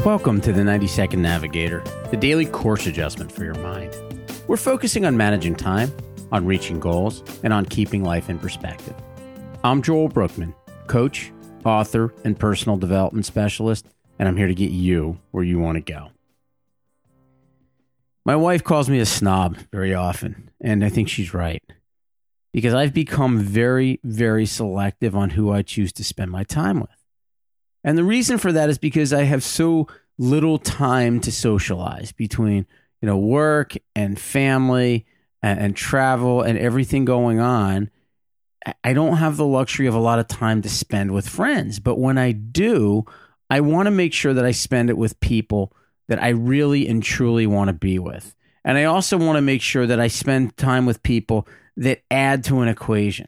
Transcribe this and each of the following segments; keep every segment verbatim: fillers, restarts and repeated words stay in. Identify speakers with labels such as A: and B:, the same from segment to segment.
A: Welcome to the ninety second Navigator, the daily course adjustment for your mind. We're focusing on managing time, on reaching goals, and on keeping life in perspective. I'm Joel Brookman, coach, author, and personal development specialist, and I'm here to get you where you want to go. My wife calls me a snob very often, and I think she's right, because I've become very, very selective on who I choose to spend my time with. And the reason for that is because I have so little time to socialize between, you know, work and family and, and travel and everything going on. I don't have the luxury of a lot of time to spend with friends. But when I do, I want to make sure that I spend it with people that I really and truly want to be with. And I also want to make sure that I spend time with people that add to an equation.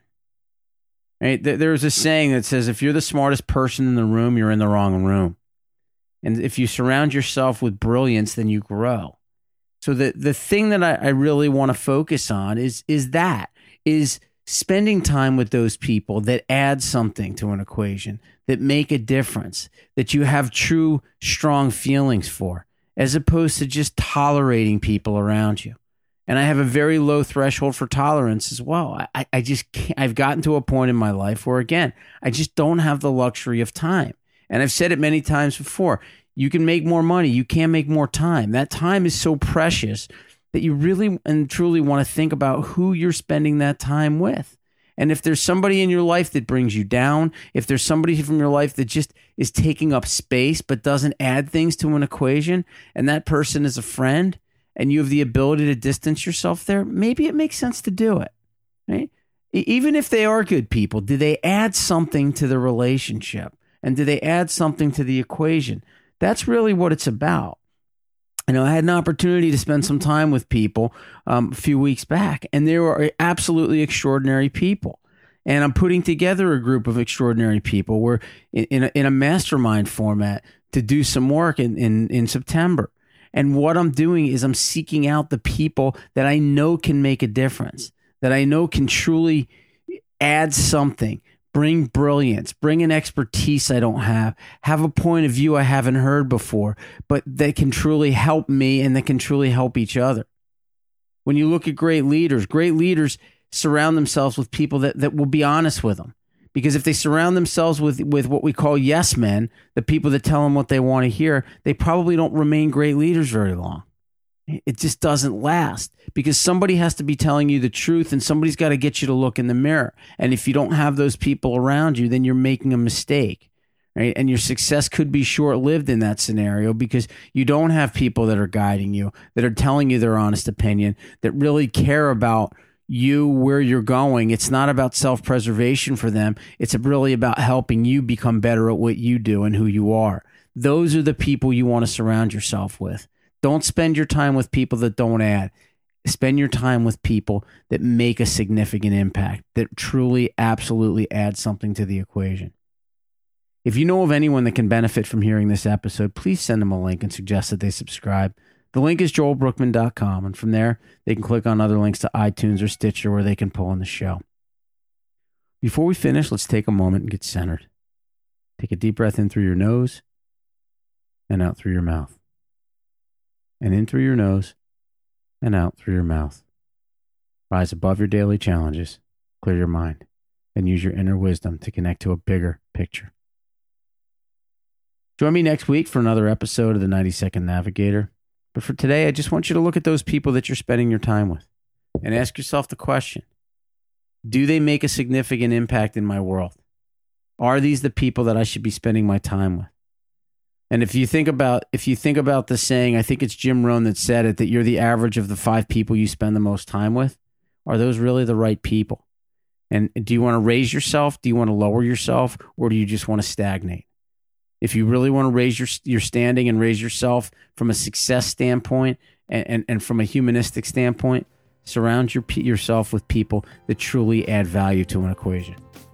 A: Right? There's a saying that says, if you're the smartest person in the room, you're in the wrong room. And if you surround yourself with brilliance, then you grow. So the, the thing that I, I really want to focus on is, is that, is spending time with those people that add something to an equation, that make a difference, that you have true, strong feelings for, as opposed to just tolerating people around you. And I have a very low threshold for tolerance as well. I, I just can't, I've gotten to a point in my life where, again, I just don't have the luxury of time. And I've said it many times before, you can make more money, you can't make more time. That time is so precious that you really and truly want to think about who you're spending that time with. And if there's somebody in your life that brings you down, if there's somebody from your life that just is taking up space but doesn't add things to an equation, and that person is a friend, and you have the ability to distance yourself there, maybe it makes sense to do it, right? Even if they are good people, do they add something to the relationship? And do they add something to the equation? That's really what it's about. You know, I had an opportunity to spend some time with people um, a few weeks back, and they were absolutely extraordinary people. And I'm putting together a group of extraordinary people. We're in, in, a, in a mastermind format to do some work in, in, in September. And what I'm doing is I'm seeking out the people that I know can make a difference, that I know can truly add something, bring brilliance, bring an expertise I don't have, have a point of view I haven't heard before, but that can truly help me and that can truly help each other. When you look at great leaders, great leaders surround themselves with people that, that will be honest with them. Because if they surround themselves with, with what we call yes men, the people that tell them what they want to hear, they probably don't remain great leaders very long. It just doesn't last because somebody has to be telling you the truth and somebody's got to get you to look in the mirror. And if you don't have those people around you, then you're making a mistake, right? And your success could be short-lived in that scenario because you don't have people that are guiding you, that are telling you their honest opinion, that really care about you, where you're going. It's not about self-preservation for them. It's really about helping you become better at what you do and who you are. Those are the people you want to surround yourself with. Don't spend your time with people that don't add. Spend your time with people that make a significant impact, that truly, absolutely add something to the equation. If you know of anyone that can benefit from hearing this episode, please send them a link and suggest that they subscribe. The link is joel brookman dot com, and from there, they can click on other links to iTunes or Stitcher where they can pull in the show. Before we finish, let's take a moment and get centered. Take a deep breath in through your nose and out through your mouth. And in through your nose and out through your mouth. Rise above your daily challenges, clear your mind, and use your inner wisdom to connect to a bigger picture. Join me next week for another episode of the ninety second Navigator. But for today, I just want you to look at those people that you're spending your time with and ask yourself the question, do they make a significant impact in my world? Are these the people that I should be spending my time with? And if you think about if you think about the saying, I think it's Jim Rohn that said it, that you're the average of the five people you spend the most time with. Are those really the right people? And do you want to raise yourself? Do you want to lower yourself? Or do you just want to stagnate? If you really want to raise your your standing and raise yourself from a success standpoint and, and, and from a humanistic standpoint, surround your, yourself with people that truly add value to an equation.